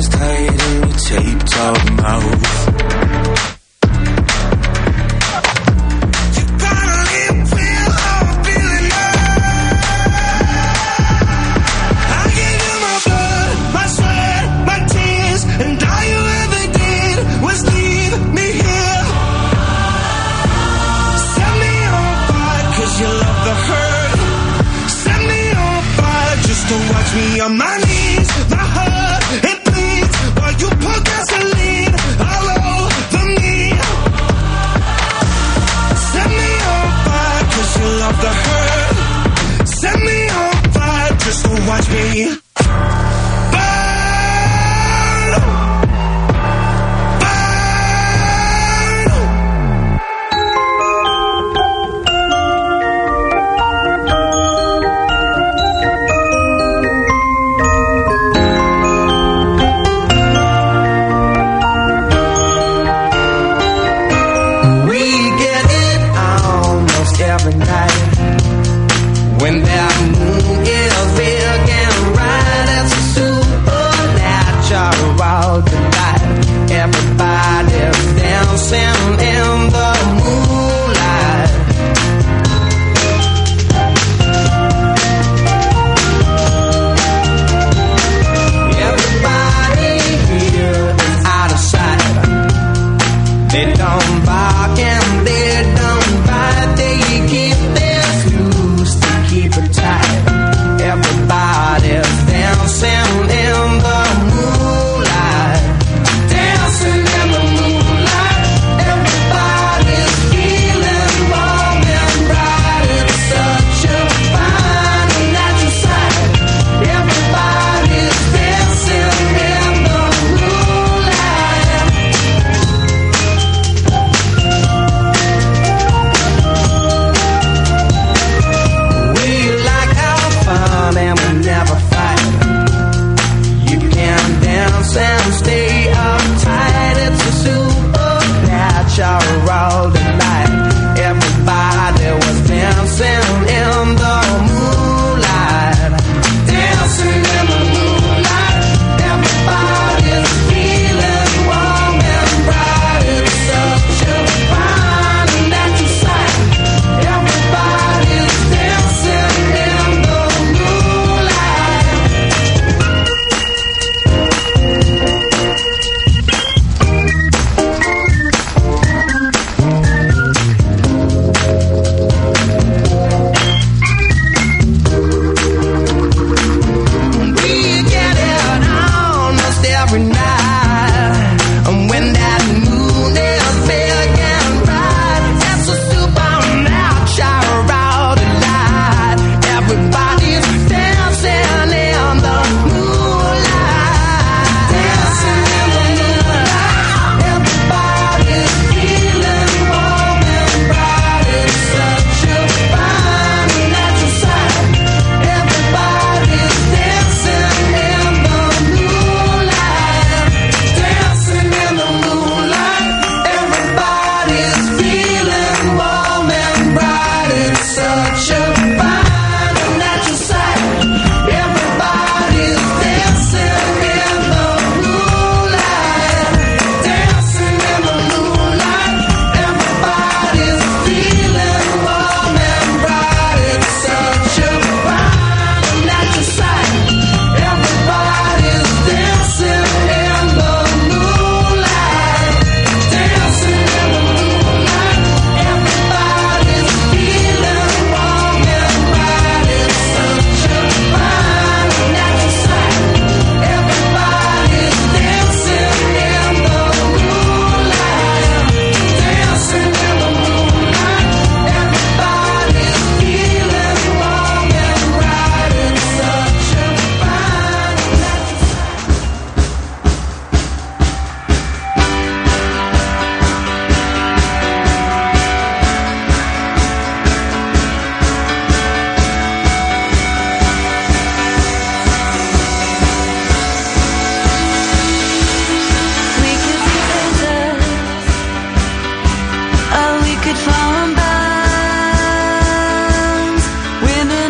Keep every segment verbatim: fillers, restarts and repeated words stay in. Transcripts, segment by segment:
hands tied in your taped up mouth. Watch me on my knees, my heart, it bleeds while you pour gasoline all over me. Set me on fire, cause you love the hurt. Set me on fire, just to watch me.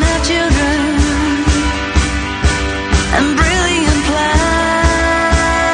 and brilliant plans.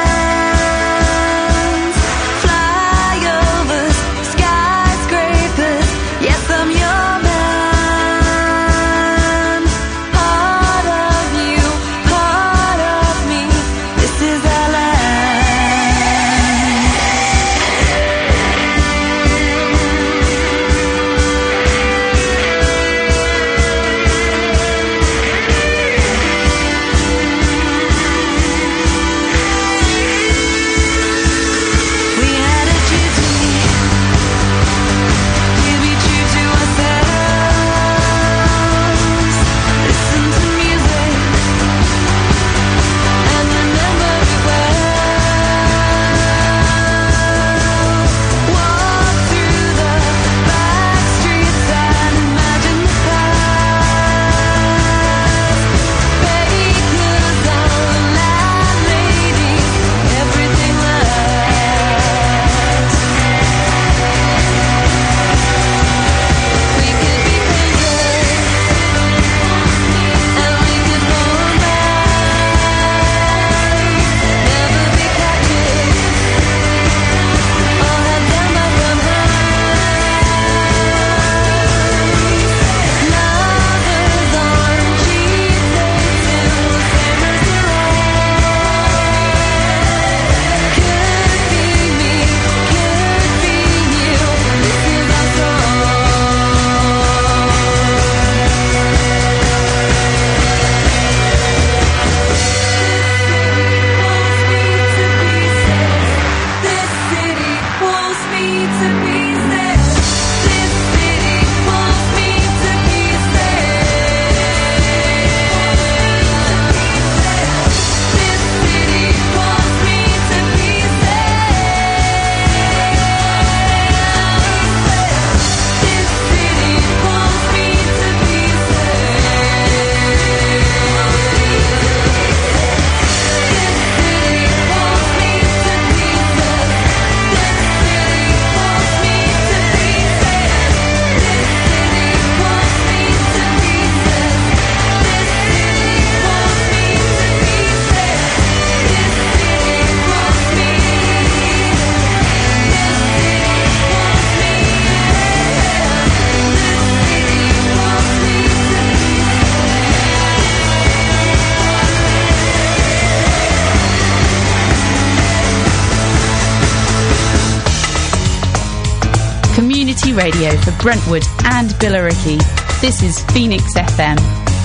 Community radio for Brentwood and Billericay. This is Phoenix F M.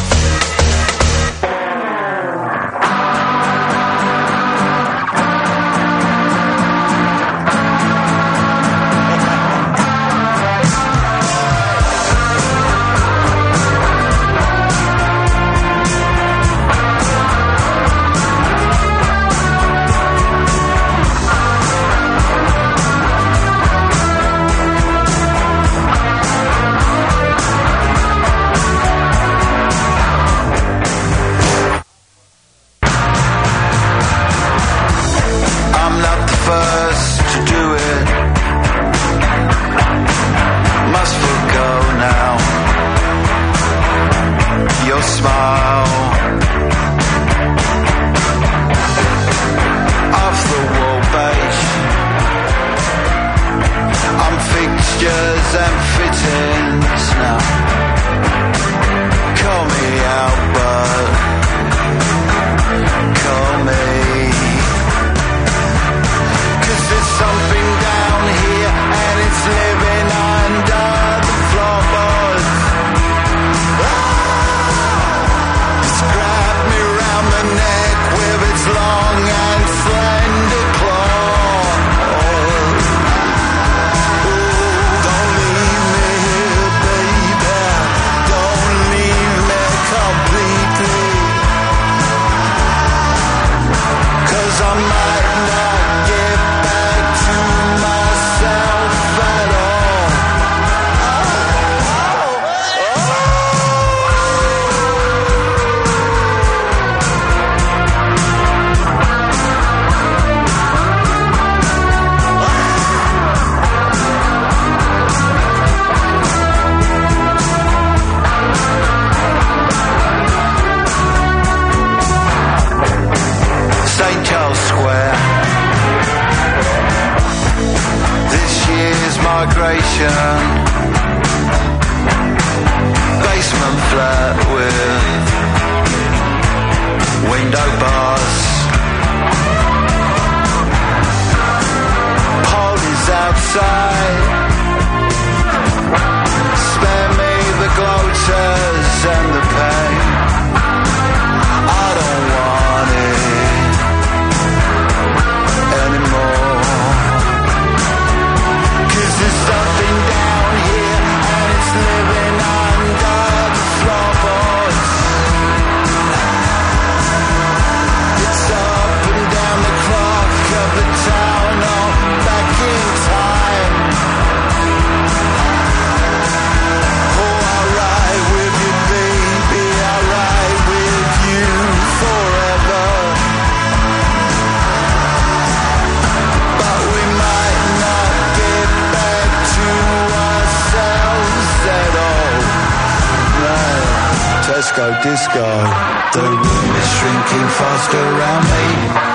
Disco, the room is shrinking fast around me.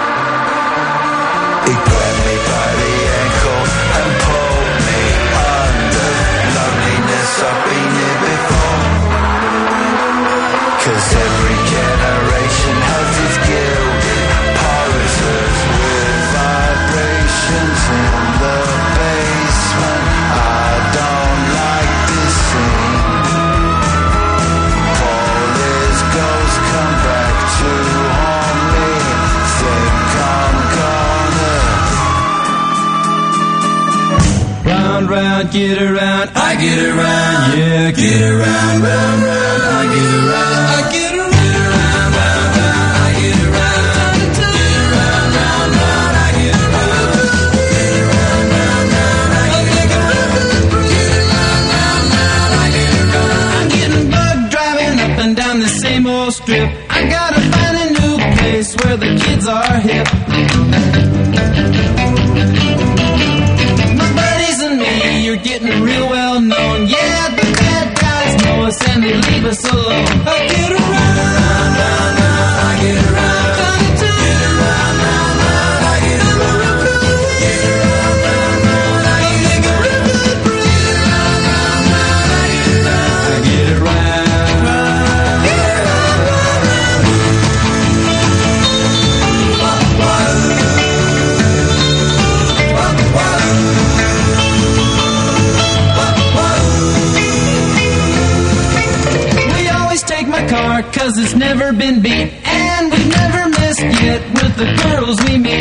He grabbed me by the ankle and pulled me under. Loneliness, I've been here before. Cause every generation has its gilded pulses with vibrations in the basement. I don't like this scene. Come back to haunt me. Think I'm gonna round, round, get around, I get around, yeah, get around, round, round, I get around, I get around, round, round, round, I get around, get around, round, round, I get around, get around, round, round, I get around, get around, round, round, I get around. I'm getting bug driving up and down the same old strip. I gotta find a new place where the kids are hip. My buddies and me, you're getting real well known. Yeah, the bad guys know us and they leave us alone. I get around, round, round, round, I get around, get around, round, round, I get around, get around, round, round, I get around, get around, round, round, I get around, I get around. What never been beat, and we've never missed yet with the girls we meet.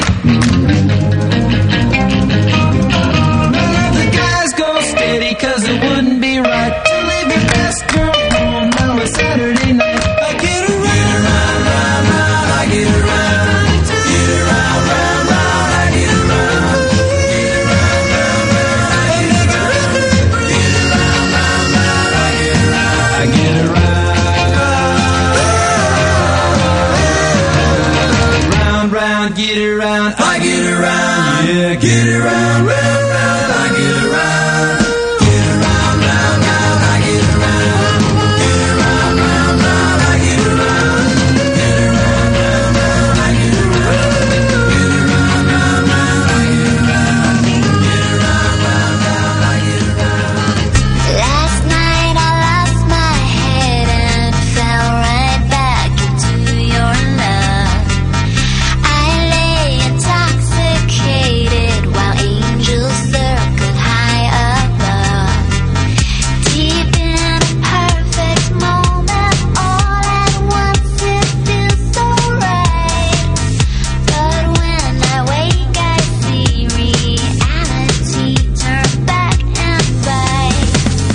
None of the guys go steady, cause it wouldn't be right to leave your best girl home on a Saturday night. I get around, round, round, round, I get around. Get around, round, round, I get around. Get around, round, round, I get around. Get around, round, round, I get around. I get around. Round, round, get around, I get around. Yeah, get around, round, round, I get around. Get around, round, round, I get around. Get around, round, round, I get around. Get around, round, round, I get around. Get around, round, round, I get around. Get around, round, round, I get around. Last night I lost my head and fell right back into your love. I lay intoxicated while angels circled high above. Deep in a perfect moment, all at once it feels so right. But when I wake, I see reality turn back and bite.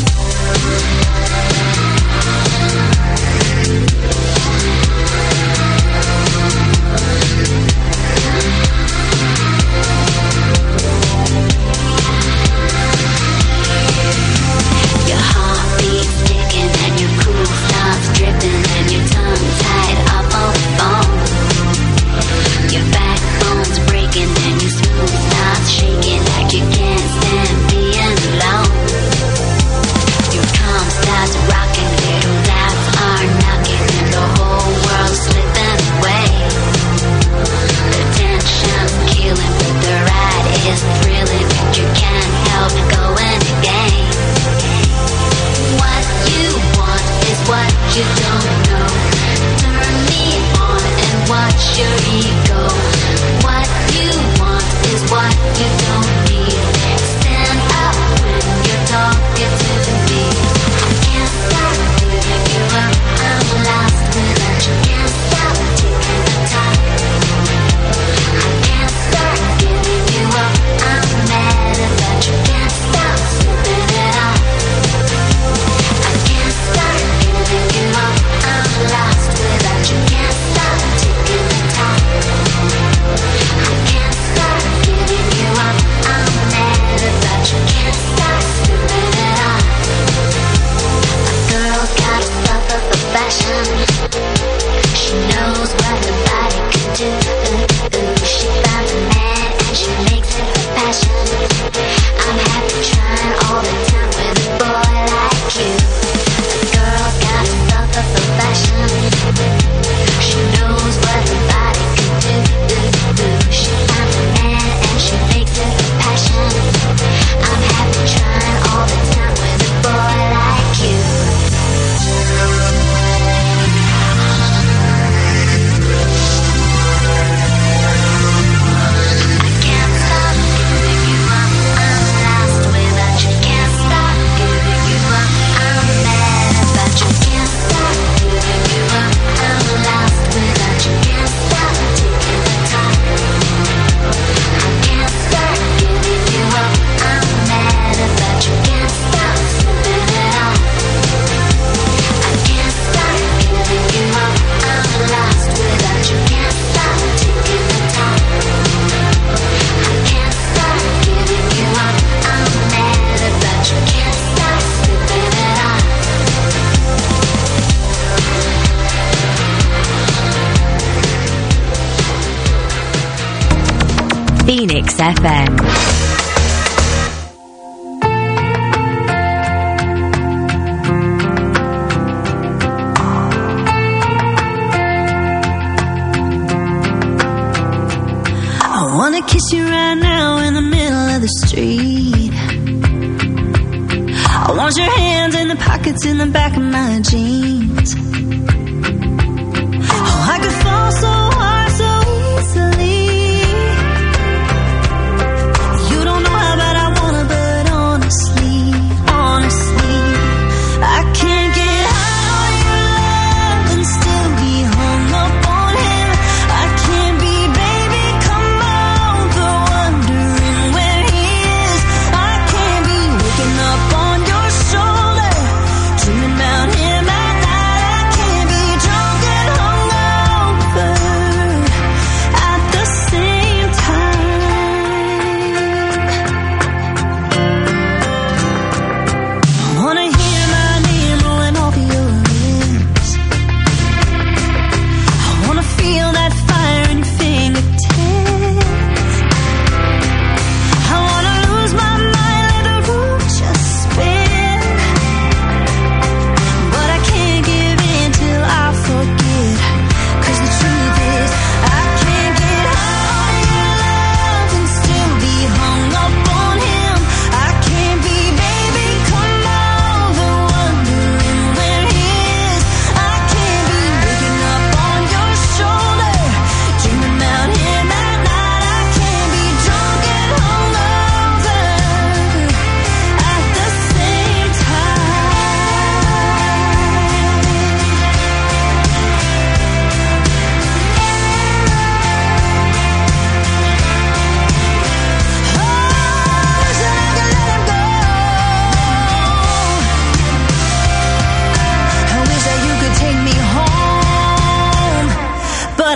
Your heartbeat's ticking and your cool starts dripping and your tongue tied up on the phone. Your backbone's breaking and your smooth starts shaking like you can't stand being alone. Your calm starts rocking, little doubts are knocking and the whole world's slipping away. The tension's killing but the ride is thrilling and you can't help going again. What you want is what you don't know. Turn me on and watch your ego. What you want is what you don't need. Stand up when you're talking to me. I can't stop giving you up. I'm lost without you. Can't stop taking the time. I can't stop giving you up. I'm mad about you. Can't stop slipping it off. I can't stop giving you up. I'm lost without you. Can't stop taking the time. I can't stop giving you up. I'm mad about you. Can't stop slipping it off. A girl's got a stuff of the fashion. She knows what the body can do. Ooh, ooh. She found a man and she makes it her passion. I'm happy trying all the time with a boy like you. A girl's got a stuff of the fashion. She knows what the body can do. Ooh, ooh. She found a man and she makes it her passion. I'm happy trying all the time with a boy like you. I can't stop giving you up. I'm lost without you. Can't stop giving you up. I'm mad about you. Can't stop giving you up. I'm lost without you. Can't stop taking the time. I can't stop giving you up. I'm mad about you. Can't stop slipping it off. I can't stop giving you up. I'm lost without you. Can't stop taking the time. I can't stop giving you up. I'm mad about you. Can't stop slipping it off. Phoenix F M. I wanna kiss you right now in the middle of the street. I want your hands in the pockets in the back of my jeans. Oh, I could fall so hard so easily. You don't know how bad I wanna, but honestly, honestly, I can't get high on your love and still be home.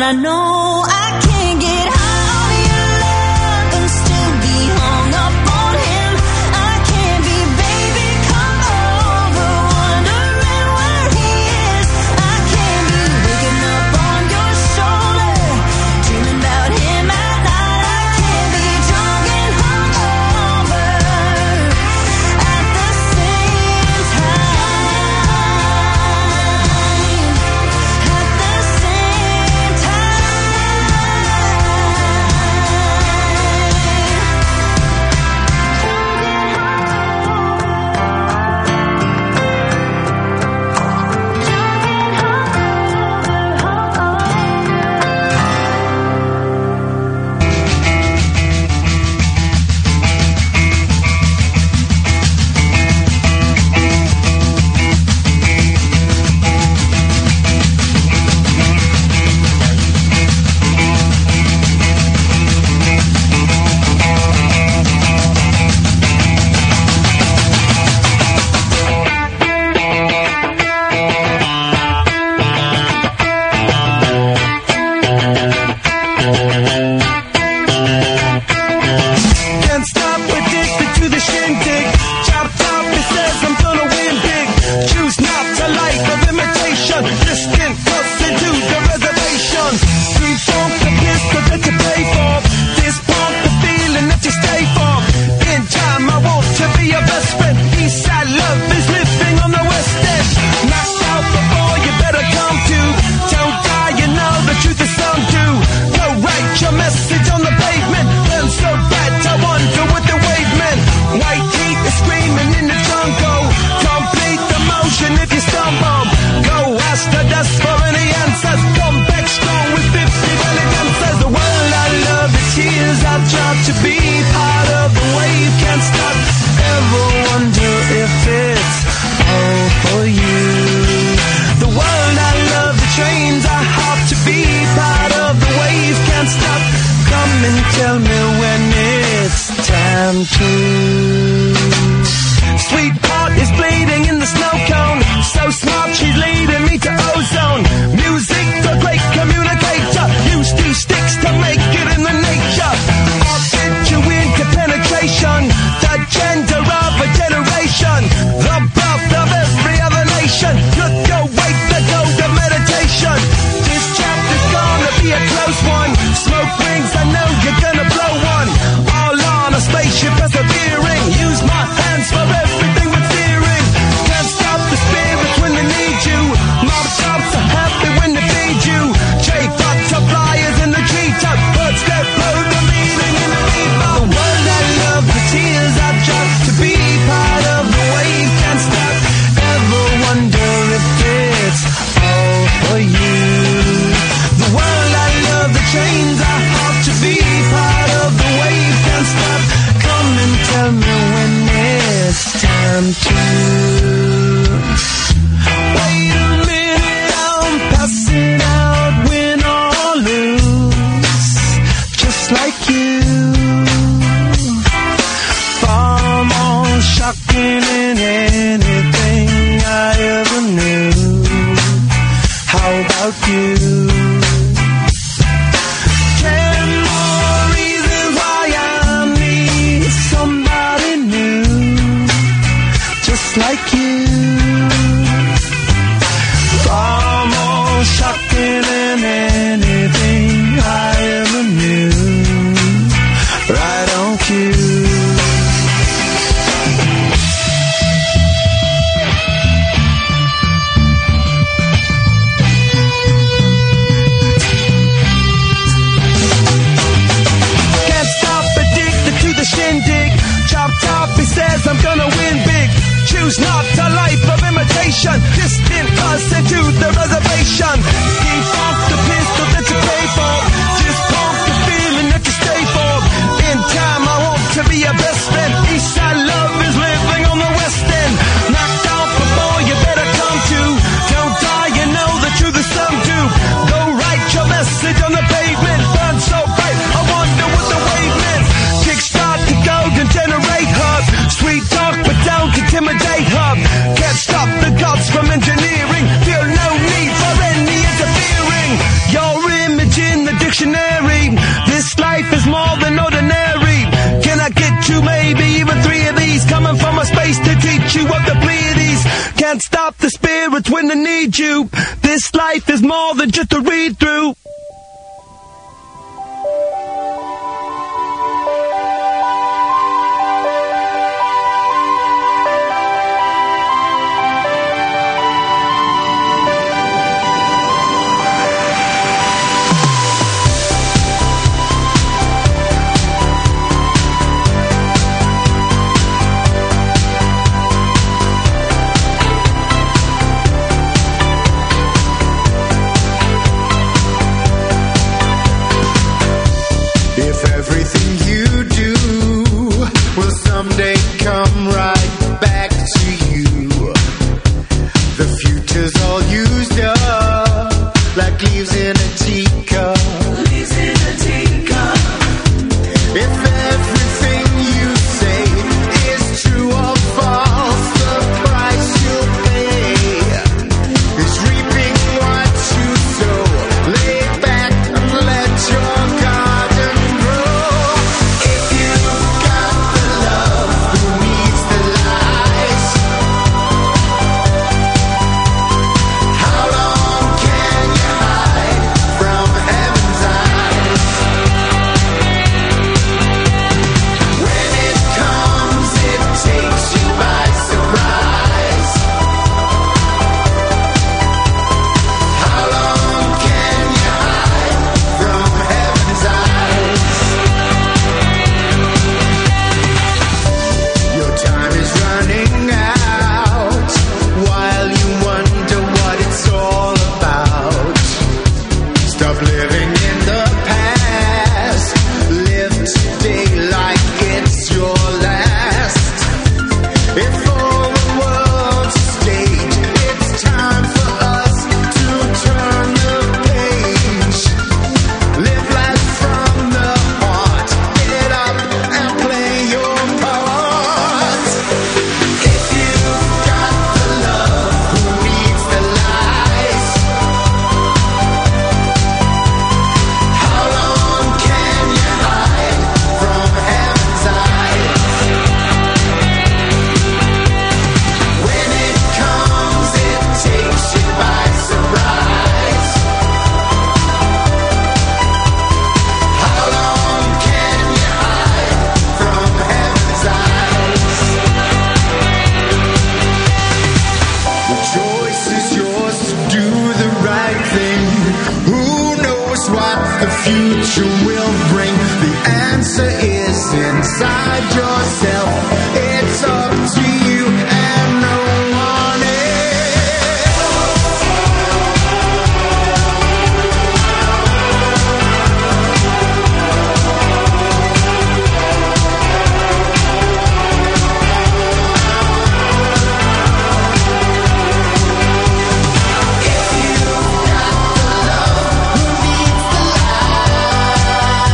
I know I can't get high on your love and still be hung up on him. I can't be baby come over wondering where he is. I can't be waking up on your shoulder dreaming about him at night. I can't be drunk and hungover at the same time. At the same Can't stop, addicted to the shindig. Chop top, it says I'm gonna win big. Choose not to life of imitation. Distant closer to the reservation. Sweet funk, the pistol that you pay for. This pump, the feeling that you stay for. In time, I want to be your best friend. Eastside love is living on the west end. Knocked out before you better come to. Don't die, you know the truth is some do. Go write your message on the pavement. Burn so bright, I wonder what the wave meant. White heat is screaming in the jungle. Complete the motion if you stumble. Go ask the dust for any answers. Come back strong with fifty valid answers. The world I love, the tears I drop to be part of the wave. Can't stop. Ever wonder if it's all for you? The world I love, the trains I hop to be part of the wave. Can't stop. Come and tell me when it's time to. Sweetheart is bleeding in the snow cone. So smart, she's leading me to ozone. Music, the great communicator. Use two sticks to make it in the nature. I'll fit you into penetration. The gender of a generation. The birth of every other nation. Look your way to go to meditation. This chapter's gonna be a close one. Smoke rings, I know you're gonna blow one. All on a spaceship persevering. Use my hands for everything but fearing. Can't stop the spirits when they need you. Mob shops are happy when they feed you. Jay butterflies in the treetop. Birds that blow the meaning in the bebop. The world I love, the tears I drop to be part of the wave. Can't stop. Ever wonder if it's all for you? The world I love, the chains I hop to be part of the wave. Can't stop. Come and tell me when it's time to. Wait a minute, I'm passing out, win or lose, just like you. Far more shocking than anything I ever knew. How about you? Ten more reasons why I need somebody new, just like you. Far more shocking than anything I ever knew. Right on cue. Can't stop, addicted to the shindig. Chop top, he says I'm gonna win big. Choose not a life of imitation. Distant us into the reservation. Defunct the pistol that you pay for. Just pump the feeling that you stay for. In time, I want to be your best friend. Eastside love is living on the west end. Knocked out before you better come to. Don't die, you know the truth is some do. Go write your message on the pavement. Burn so bright, I wonder what the wave meant. Kickstart the golden generate hub. Sweet talk, but don't intimidate hub. Can't stop the gods from engineering. Feel no need for any dictionary. This life is more than ordinary. Can I get you maybe even three of these? Coming from a space to teach you of the Pleiades. Can't stop the spirits when they need you. This life is more than just a read through.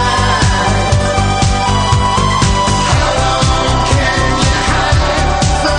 From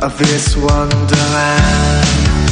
of this wonderland.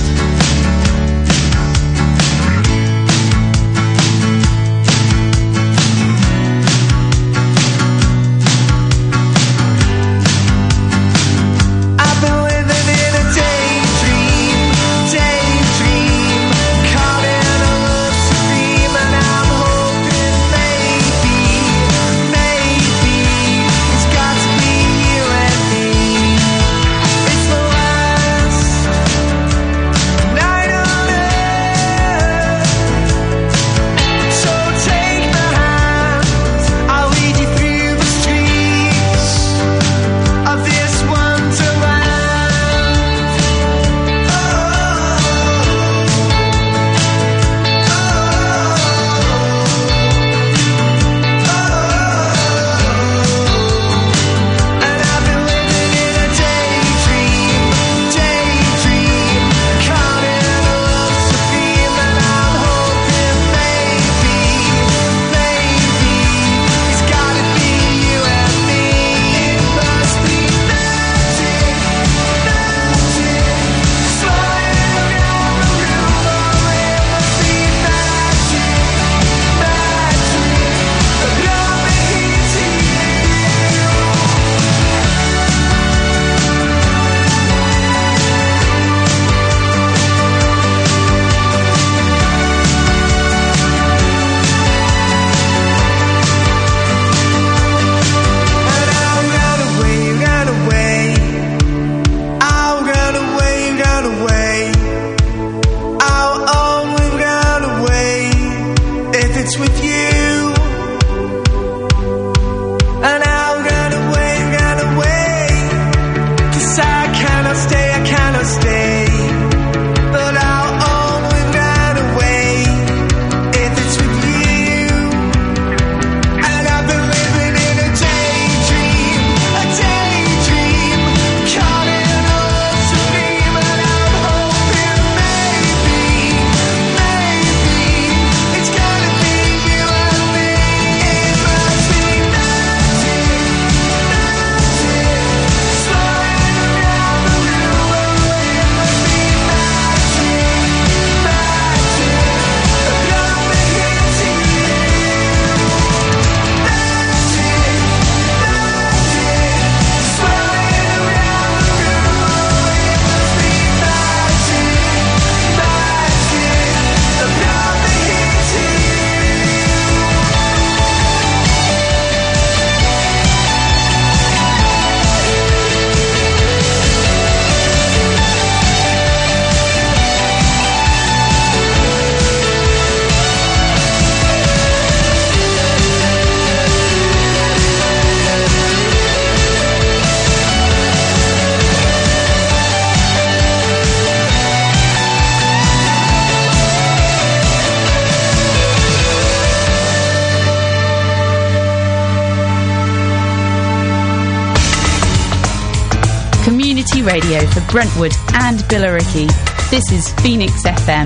Radio for Brentwood and Billericay. This is Phoenix F M.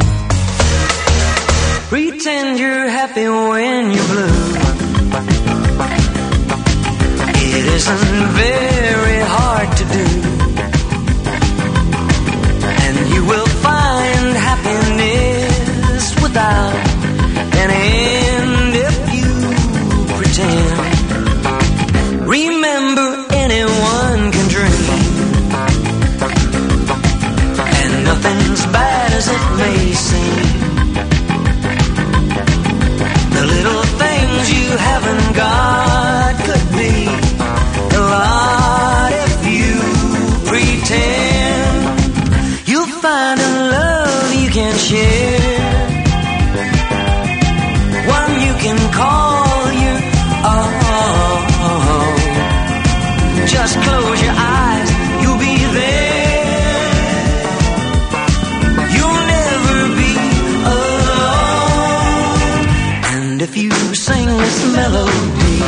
Pretend you're happy when you're blue. It isn't very hard to do, and you will find happiness without an end if you pretend. Remember, anyone can dream. Nothing's bad as it may seem. The little things you haven't got could be a lot if you pretend. You'll find a love you can share, one you can call your own. Just close your eyes, you'll be there. If you sing this melody,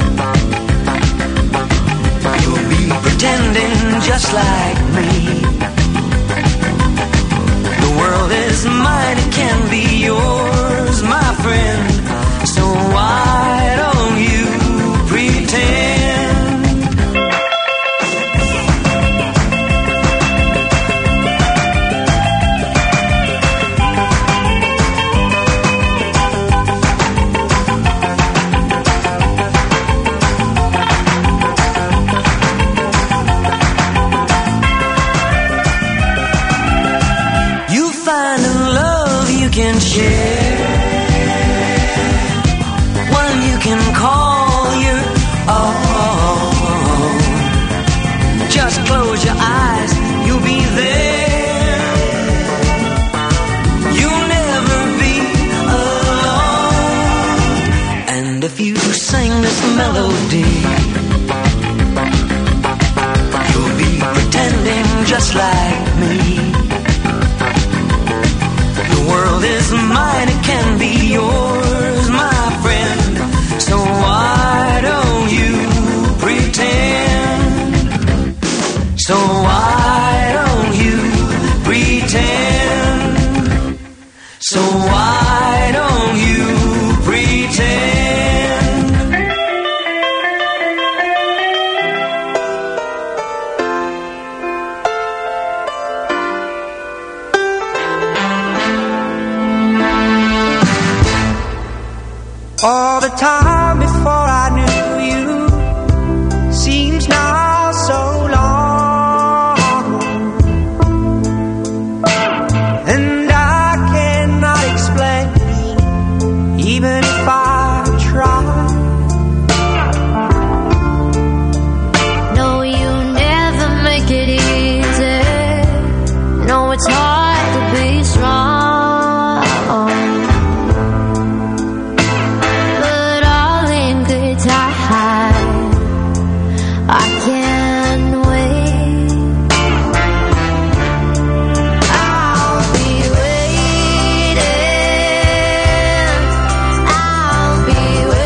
you'll be pretending just like me. The world is mine, it can be yours, my friend. So why don't you pretend? close your eyes, you'll be there. You'll never be alone. And if you sing this melody, you'll be pretending just like me. The world is mine, it can be yours, my friend. So why don't you pretend? So why don't you pretend? So why don't you pretend? All the time before I knew you seems now so long, and I cannot explain, even if I try. No, you never make it easy. No, it's hard to be strong. I can't wait. I'll be waiting. I'll be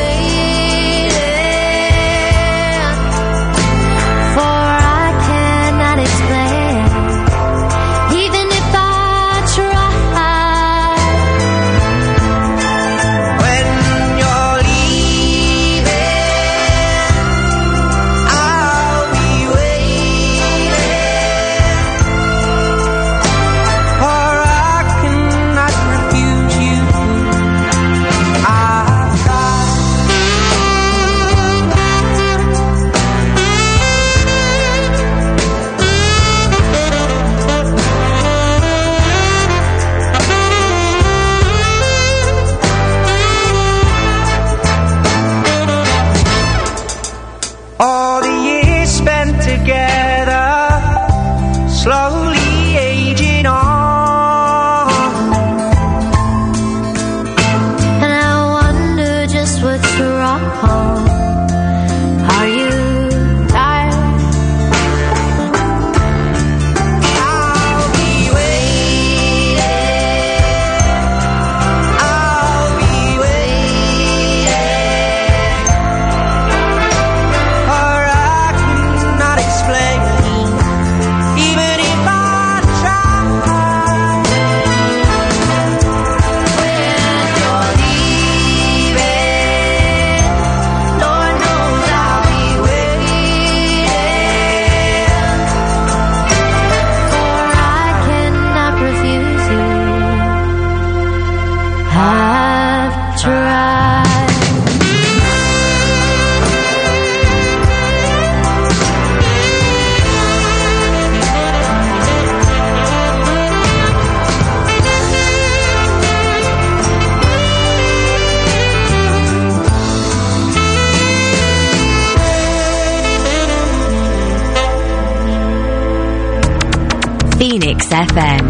waiting. For I cannot explain, even if I try. When you're leaving, I'll be waiting. For I cannot refuse you. I've tried. All the years spent together, slowly aging on. And I wonder just what's wrong. Are you tired? I'll be waiting. I'll be waiting. For I cannot explain, even if I try. When you're leaving, Lord knows I'll be waiting. For I cannot refuse you. I've tried. Phoenix F M.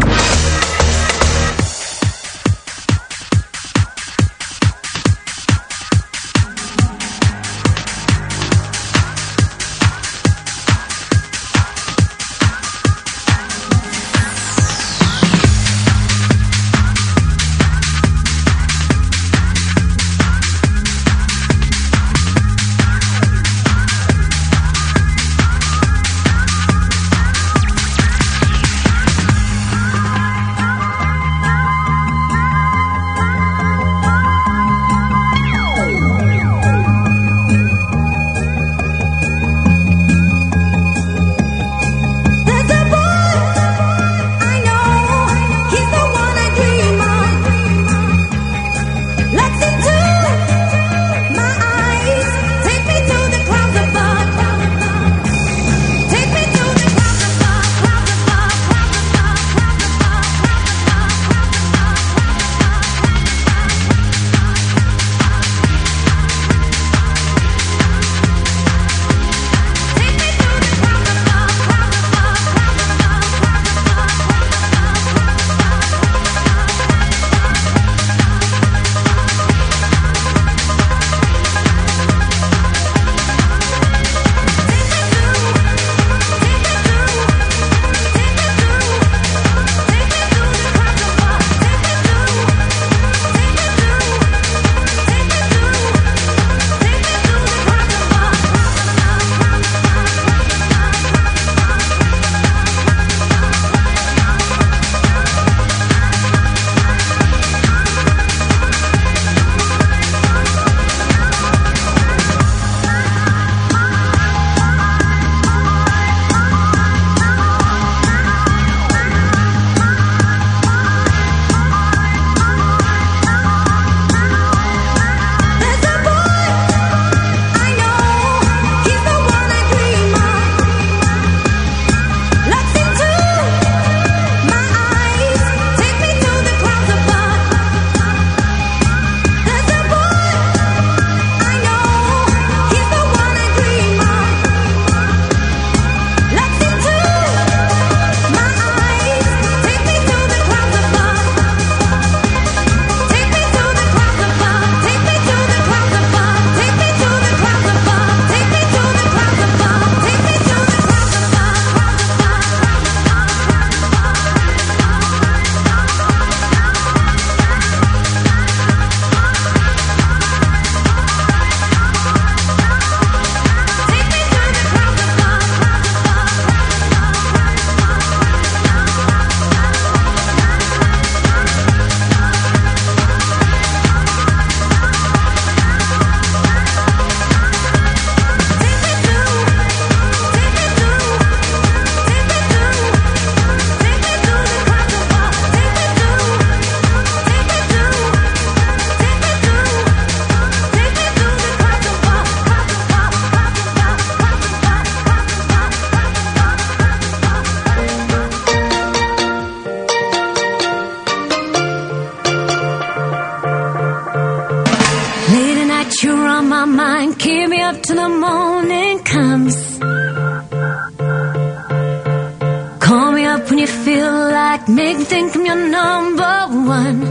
you feel like make me think I'm your number one.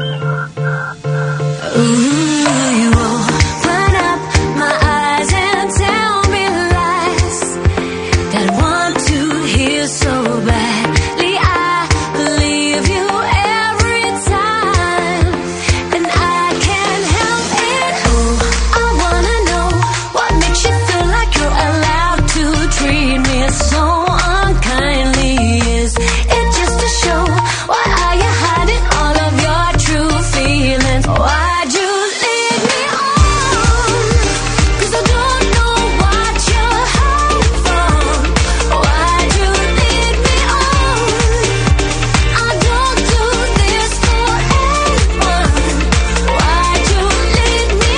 Ooh, you open up my eyes and tell me lies that I want to hear so badly. I believe you every time, and I can't help it. Oh, I wanna know what makes you feel like you're allowed to treat me so unkindly. Is it just a show? Why are you hiding all of your true feelings? Why'd you lead me on? 'Cause I don't know what you're hiding from. Why'd you lead me on? I don't do this for anyone. Why'd you lead me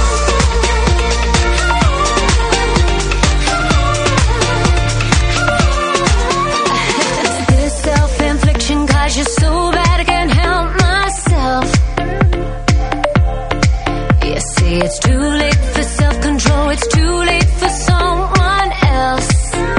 on? This self-infliction, 'cause you're so bad I can't help myself. You see, it's too late for self-control, it's too late for someone else.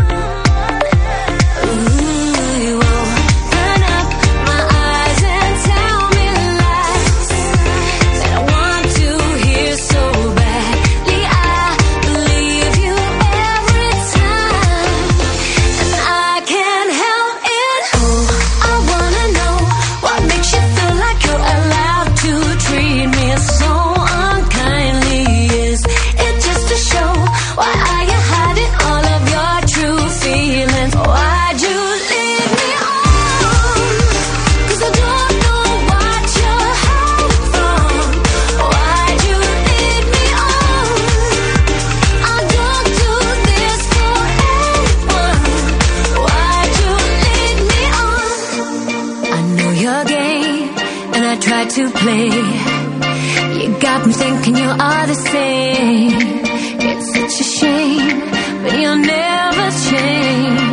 Ooh, you open up my eyes and tell me lies that I want to hear so badly. I believe you every time, and I can't help it. Oh, I wanna know what makes you feel like you're allowed to treat me so unkindly. Is it just a show? Why are you hiding all of your true feelings? Why'd you lead me on? 'Cause I don't know what you're hiding from. Why'd you lead me on? I don't do this for anyone. Why'd you lead me on? I know your game, and I tried to play. You got me thinking you are the same. It's such a shame, but you'll never change.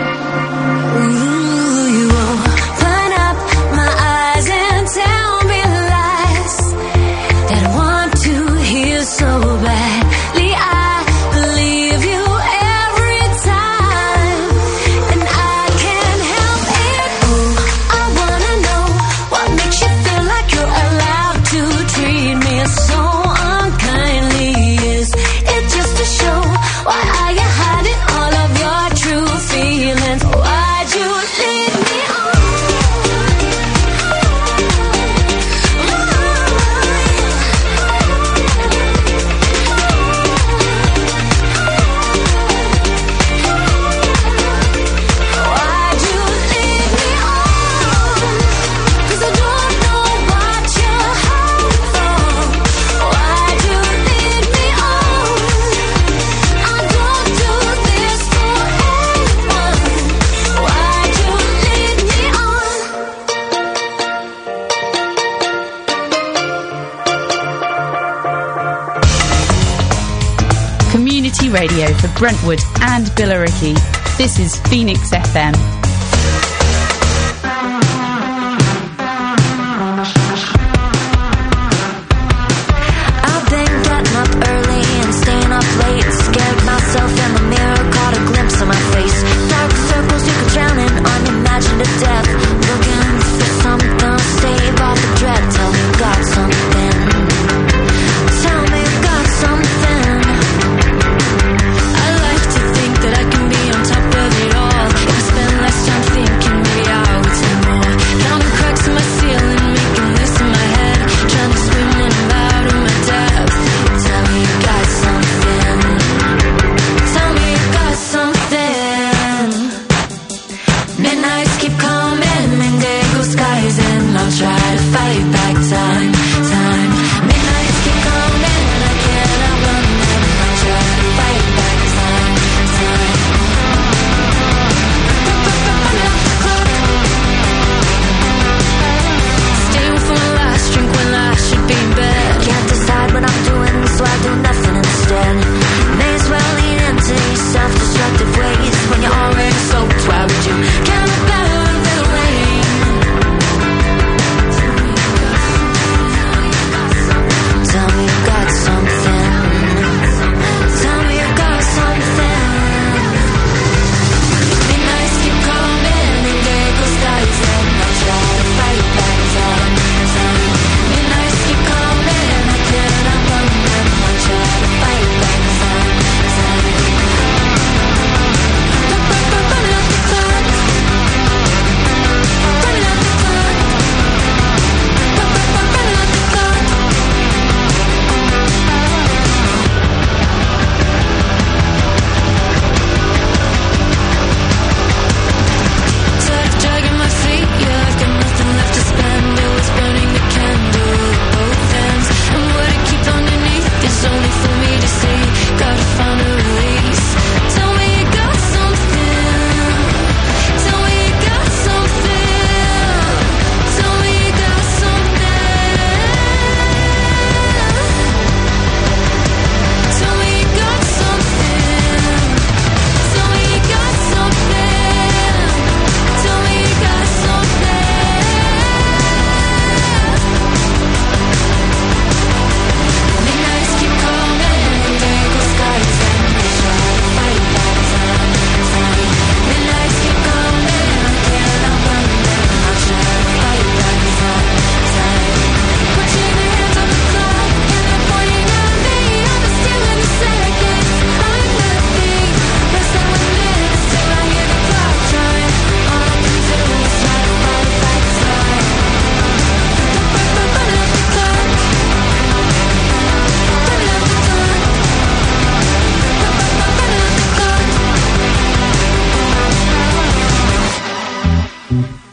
Ooh, you open up my eyes and tell me lies that I want to hear so badly. I believe you every time, and I can't help it. Oh, I wanna know what makes you feel like you're allowed to treat me so unkindly. Is it just a show? Why are you hiding all of your true feelings? Why'd you lead me on? Why'd you lead me on? 'Cause I don't know what you're hiding from. Why'd you lead me on? I don't do this for anyone. Why'd you lead me on? Community radio for Brentwood and Billericay. This is Phoenix F M. I've been getting up early and staying up late. Scared myself in the mirror, caught a glimpse of my face. Dark circles you could drown in, unimagined to death. Looking for something to stave off the dread. Tell me you got something. Tell me you got something. I like to think that I can be on top of it all. If I spend less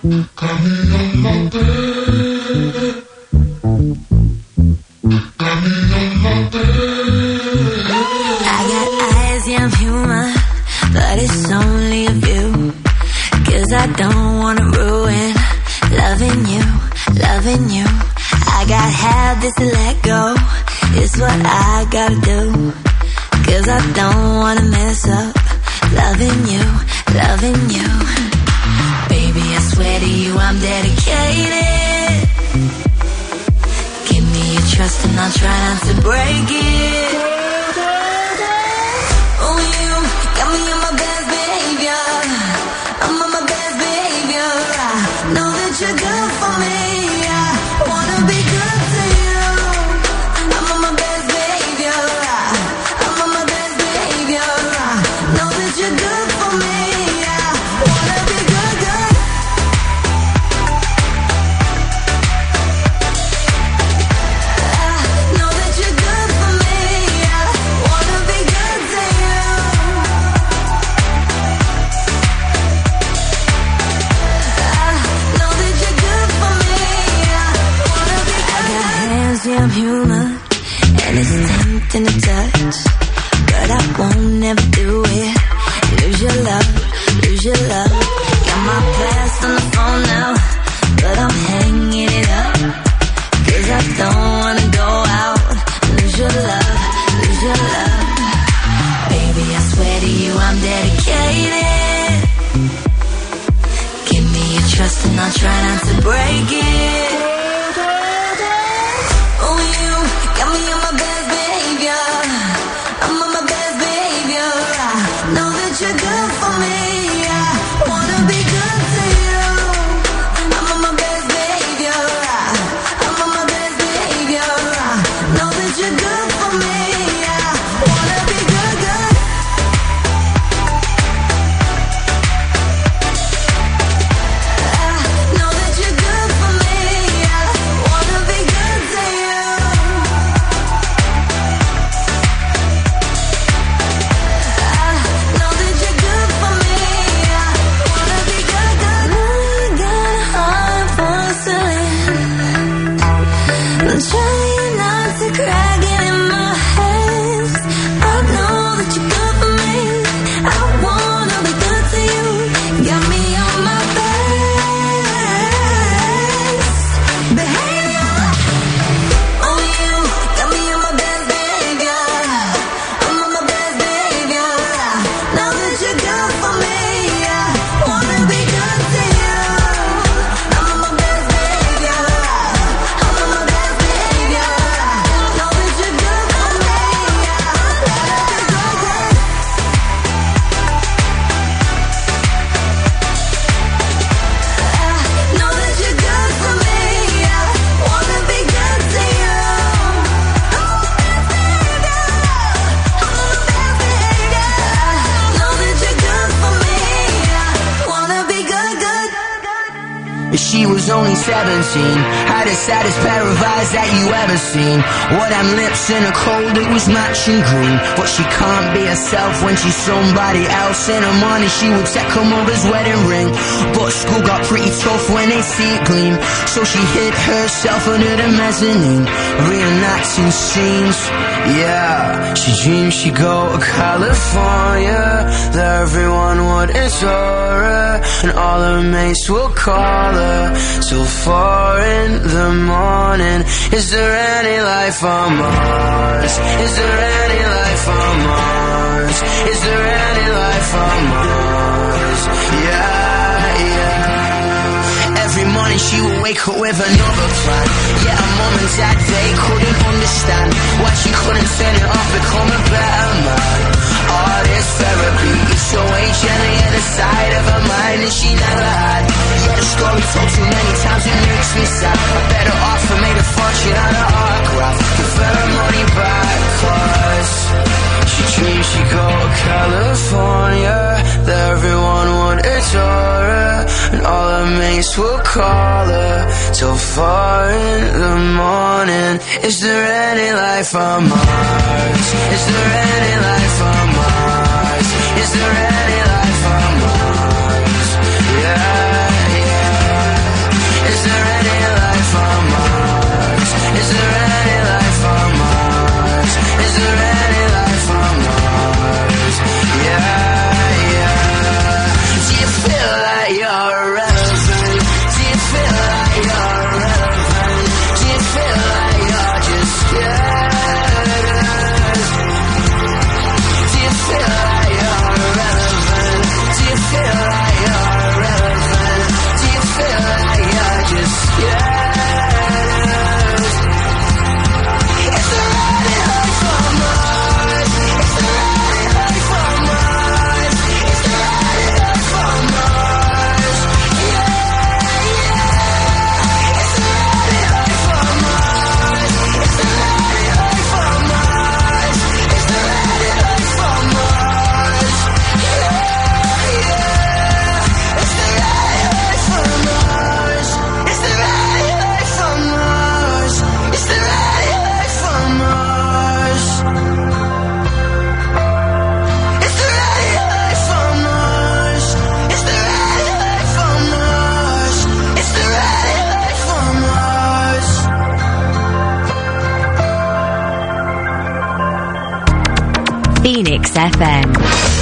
I got eyes, yeah, I'm human, but it's only a view. Cause I don't wanna ruin loving you, loving you. I got habits to let go, it's what I gotta do. Cause I don't wanna mess up loving you, loving you. Baby, I swear to you I'm dedicated. Give me your trust and I'll try not to break it. Oh, you got me on my best behavior. I'm on my best behavior. I know that you're good for me. I wanna be good to you. I'm on my best behavior. I'm on my best behavior. I know that you're good for me. I wanna be good, good. I know that you're good for me. I wanna be good to you. Yeah, I'm human, and it's tempting to touch, but I won't ever do it. Lose your love, lose your love. Got my past on the phone now, but I'm hanging it up. Cause I don't wanna go out. Lose your love, lose your love. Baby, I swear to you I'm dedicated. Give me your trust and I'll try not to break it. Got me on my best behavior. I'm on my best behavior. I know that you're good for me. I wanna be good to you. I'm on my best behavior. I'm on my best behavior. I know that you're good for me. I wanna be good, good. I know that you're good for me. I wanna be good to you. I'm trying not to cry, get in my hands. I know that you're good for me. I wanna be good to you. Got me on my best behavior. Oh, you got me on my best behavior. I'm on my best behavior. Now that you're good for me, I wanna be good to you. I'm on my best behavior. I'm on my best behavior. Know that you're good for me. I wanna be good, good. I know that you're good for me. I wanna be good to you. I'm on my best behavior. I'm on my best behavior. Know that you're good for me. I wanna be good, good. She was only seventeen, had the saddest pair of eyes that you ever seen. What them lips in a cold, it was matching green. But she can't be herself when she's somebody else. In the morning she would take her mother's wedding ring, but school got pretty tough when they see it gleam. So she hid herself under the mezzanine, reenacting scenes. Yeah, she dreamed she'd go to California, that everyone would adore her, and all her mates will call her till four in the morning. Is there any life on Mars? Is there any life on Mars? Is there any life on Mars? Yeah, yeah. Every morning she would wake up with another plan. Yeah, her mum and dad, they couldn't understand why she couldn't turn it off, become a better man. All this therapy, it's away gently at the side of her mind that she never had. Yeah, the story told too many times, it makes me sad. I better off and made a fortune out of autograph. Give her money back, cause she dreamed she'd go to California, that everyone would adore her, and all her mates will call her till four in the morning. Is there any life on Mars? Is there any life on Mars? Is there any life on Mars? Yeah, yeah. F M.